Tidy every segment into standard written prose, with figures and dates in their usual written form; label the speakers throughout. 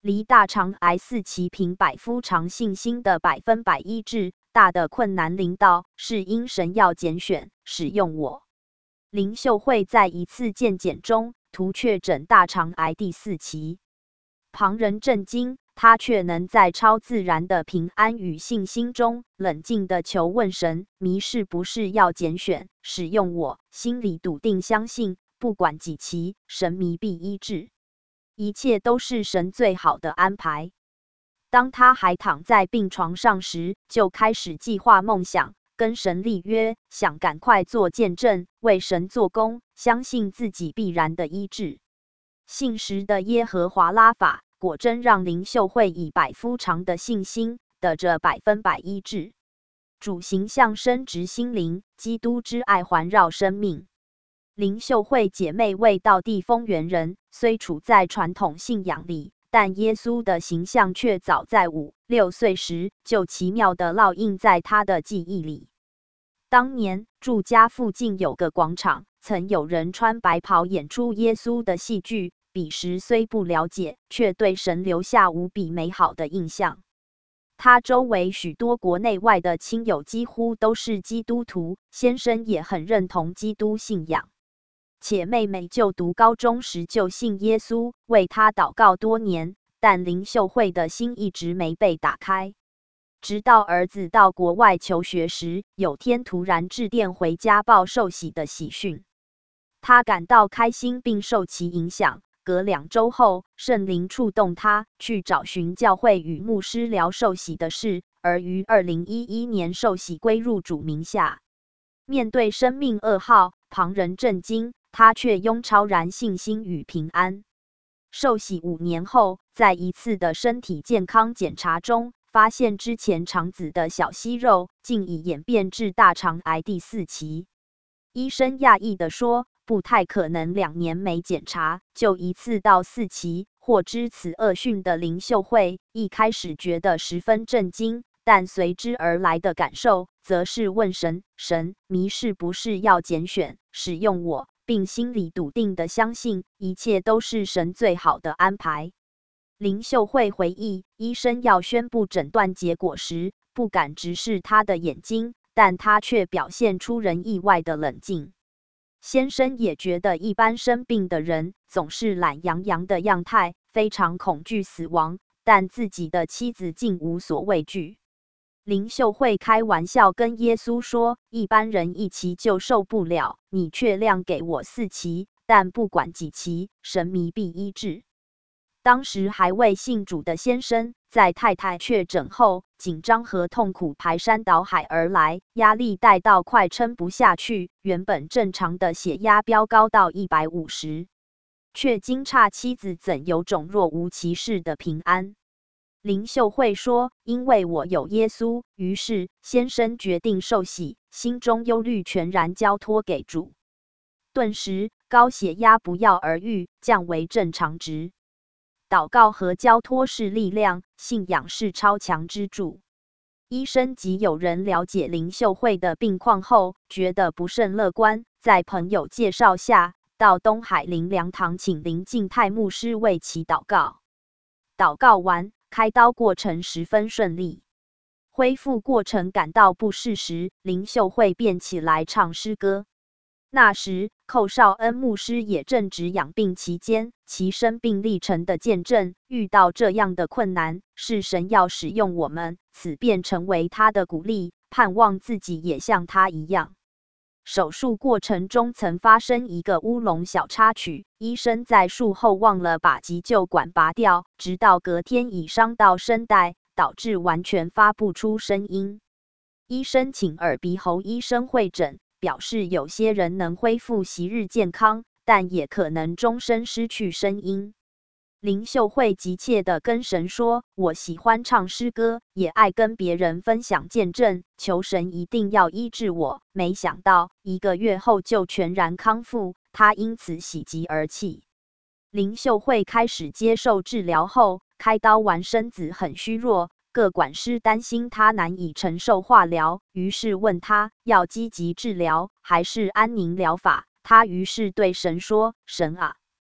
Speaker 1: 离大肠癌4期凭百夫长信心的100%医治，大的困难临到，是因神要拣选使用我。林秀慧在一次健检中突确诊大肠癌第4期，旁人震惊，他却能在超自然的平安与信心中冷静地求问神：迷是不是要拣选使用我？心里笃定相信，不管几期，神迷必医治，一切都是神最好的安排。当他还躺在病床上时，就开始计划梦想，跟神立约，想赶快做见证，为神做工，相信自己必然的医治。信实的耶和华拉法果真让林秀慧以百夫长的信心得着100%医治。主形象深植心灵，基督之爱环绕生命。林秀慧姐妹为道地丰原人，虽处在传统信仰里，但耶稣的形象却早在5、6岁时就奇妙地烙印在她的记忆里。当年住家附近有个广场，曾有人穿白袍演出耶稣的戏剧，彼时虽不了解，却对神留下无比美好的印象。他周围许多国内外的亲友几乎都是基督徒，先生也很认同基督信仰。且妹妹就读高中时就信耶稣，为她祷告多年，但林秀慧的心一直没被打开。直到儿子到国外求学时，有天突然致电回家报受洗的喜讯，她感到开心并受其影响。隔2周后，圣灵触动她去找寻教会与牧师聊受洗的事，而于2011年受洗归入主名下。面对生命噩耗，旁人震惊，他却拥超然信心与平安。受洗5年后，在一次的身体健康检查中，发现之前肠子的小息肉竟已演变至大肠癌第4期。医生讶异地说，不太可能2年没检查就一次到4期。获知此恶讯的林秀慧一开始觉得十分震惊，但随之而来的感受则是问神：神迷是不是要拣选使用我？并心里笃定地相信，一切都是神最好的安排。林秀慧回忆，医生要宣布诊断结果时，不敢直视她的眼睛，但她却表现出人意外的冷静。先生也觉得一般生病的人总是懒洋洋的样态，非常恐惧死亡，但自己的妻子竟无所畏惧。林秀慧开玩笑跟耶稣说，一般人1期就受不了，你却量给我4期，但不管几期，神迷必医治。当时还未信主的先生，在太太确诊后，紧张和痛苦排山倒海而来，压力大到快撑不下去，原本正常的血压飙高到150，却惊诧妻子怎有种若无其事的平安。林秀慧说，因为我有耶稣，于是先生决定受洗，心中忧虑全然交托给主。顿时高血压不药而愈，降为正常值。祷告和交托是力量，信仰是超强支柱。医生及友人了解林秀慧的病况后，觉得不甚乐观，在朋友介绍下，到东海灵粮堂请林敬泰牧师为其祷告。祷告完，开刀过程十分顺利。恢复过程感到不适时，林秀慧便起来唱诗歌。那时，寇绍恩牧师也正值养病期间，其生病历程的见证，遇到这样的困难，是神要使用我们，此便成为他的鼓励，盼望自己也像他一样。手术过程中曾发生一个乌龙小插曲，医生在术后忘了把急救管拔掉，直到隔天已伤到声带，导致完全发不出声音。医生请耳鼻喉医生会诊，表示有些人能恢复昔日健康，但也可能终身失去声音。林秀慧急切地跟神说，我喜欢唱诗歌，也爱跟别人分享见证，求神一定要医治我。没想到1个月后就全然康复，她因此喜极而泣。林秀慧开始接受治疗后，开刀完身子很虚弱，各管师担心她难以承受化疗，于是问她要积极治疗还是安宁疗法。她于是对神说，神啊，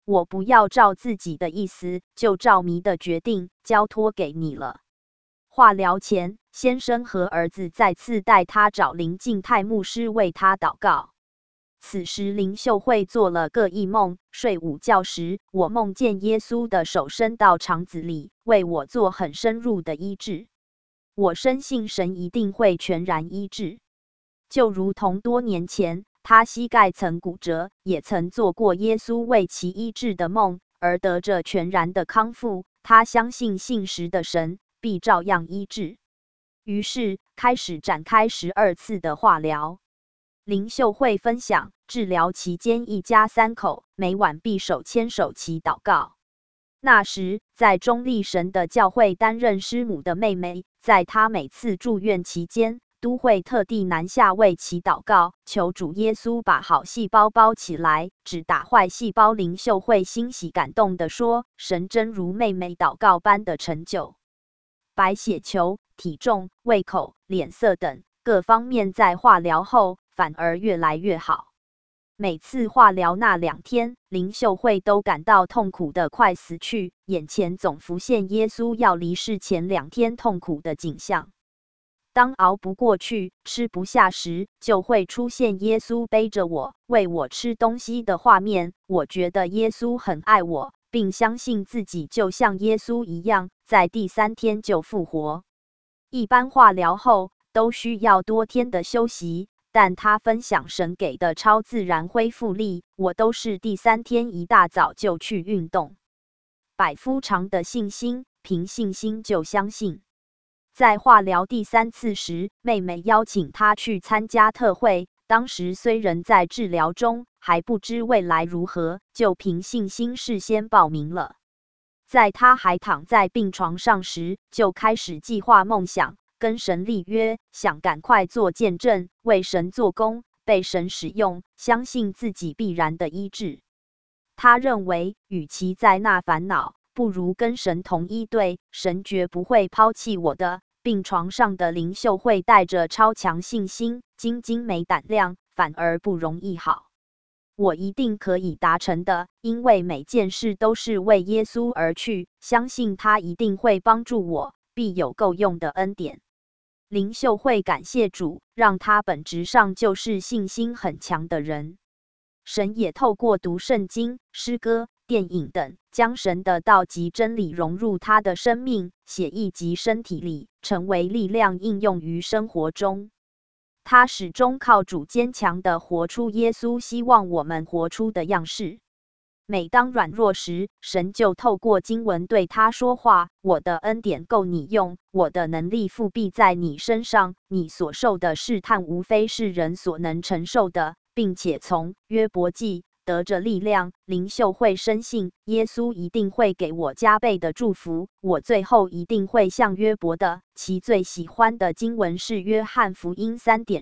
Speaker 1: 我不要照自己的意思，就照迷的决定交托给你了。化疗前，先生和儿子再次带他找林敬泰牧师为他祷告。此时林秀慧做了个异梦，睡午觉时，我梦见耶稣的手伸到肠子里，为我做很深入的医治。我深信神一定会全然医治，就如同多年前他膝盖曾骨折，也曾做过耶稣为其医治的梦，而得着全然的康复。他相信信实的神必照样医治，于是开始展开12次的化疗。林秀慧分享，治疗期间一家3口每晚必手牵手祈祷告。那时，在中立神的教会担任师母的妹妹，在她每次住院期间，都会特地南下为其祷告，求主耶稣把好细胞包起来，只打坏细胞。林秀慧欣喜感动地说：“神真如妹妹祷告般的成就，白血球、体重、胃口、脸色等各方面在化疗后反而越来越好。每次化疗那2天，林秀慧都感到痛苦的快死去，眼前总浮现耶稣要离世前2天痛苦的景象。当熬不过去、吃不下时，就会出现耶稣背着我、喂我吃东西的画面。我觉得耶稣很爱我，并相信自己就像耶稣一样，在第3天就复活。一般化疗后都需要多天的休息，但他分享神给的超自然恢复力，我都是第3天一大早就去运动。百夫长的信心，凭信心就相信。在化疗第3次时，妹妹邀请他去参加特会，当时虽仍在治疗中，还不知未来如何，就凭信心事先报名了。在他还躺在病床上时，就开始计划梦想，跟神立约，想赶快做见证，为神做工，被神使用，相信自己必然的医治。他认为，与其在那烦恼，不如跟神同一队，神绝不会抛弃我的。病床上的林秀慧带着超强信心，晶晶没胆量，反而不容易好。我一定可以达成的，因为每件事都是为耶稣而去，相信他一定会帮助我，必有够用的恩典。林秀慧感谢主，让他本质上就是信心很强的人。神也透过读圣经、诗歌、电影等，将神的道及真理融入他的生命、血液及身体里，成为力量应用于生活中。他始终靠主坚强地活出耶稣希望我们活出的样式。每当软弱时，神就透过经文对他说话：“我的恩典够你用，我的能力复辟在你身上。你所受的试探，无非是人所能承受的。”并且从约伯记得着力量。林秀慧深信耶稣一定会给我加倍的祝福，我最后一定会像约伯的。其最喜欢的经文是约翰福音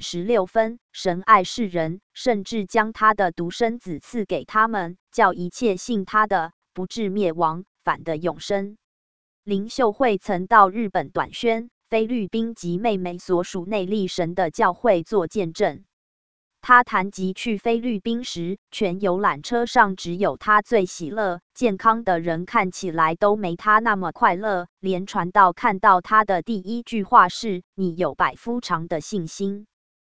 Speaker 1: 3:16，神爱世人，甚至将他的独生子赐给他们，叫一切信他的不至灭亡，反得永生。林秀慧曾到日本短宣、菲律宾及妹妹所属内力神的教会做见证。他谈及去菲律宾时，全游览车上只有他最喜乐、健康的人看起来都没他那么快乐。连传道看到他的第1句话是：“你有百夫长的信心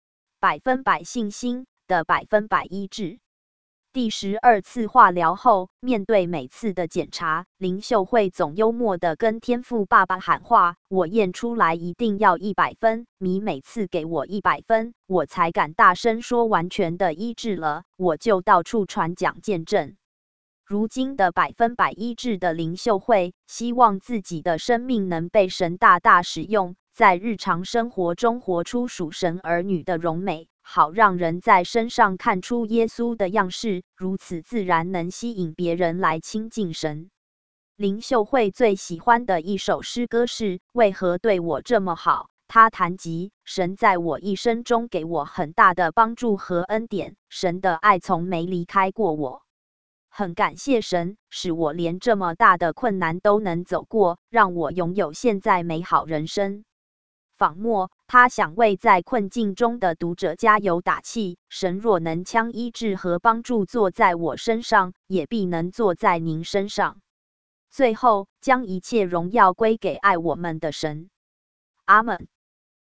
Speaker 1: ，100%信心的100%医治。”第12次化疗后，面对每次的检查，林秀慧总幽默地跟天父爸爸喊话：“我验出来一定要100分，你每次给我100分，我才敢大声说完全的医治了。”我就到处传讲见证。如今的100%医治的林秀慧，希望自己的生命能被神大大使用，在日常生活中活出属神儿女的荣美，好让人在身上看出耶稣的样式，如此自然能吸引别人来亲近神。林秀慧最喜欢的一首诗歌是：“为何对我这么好？”他谈及神在我一生中给我很大的帮助和恩典，神的爱从没离开过我。很感谢神，使我连这么大的困难都能走过，让我拥有现在美好人生。 访末，他想为在困境中的读者加油打气。神若能将医治和帮助做在我身上，也必能做在您身上。最后，将一切荣耀归给爱我们的神。阿们。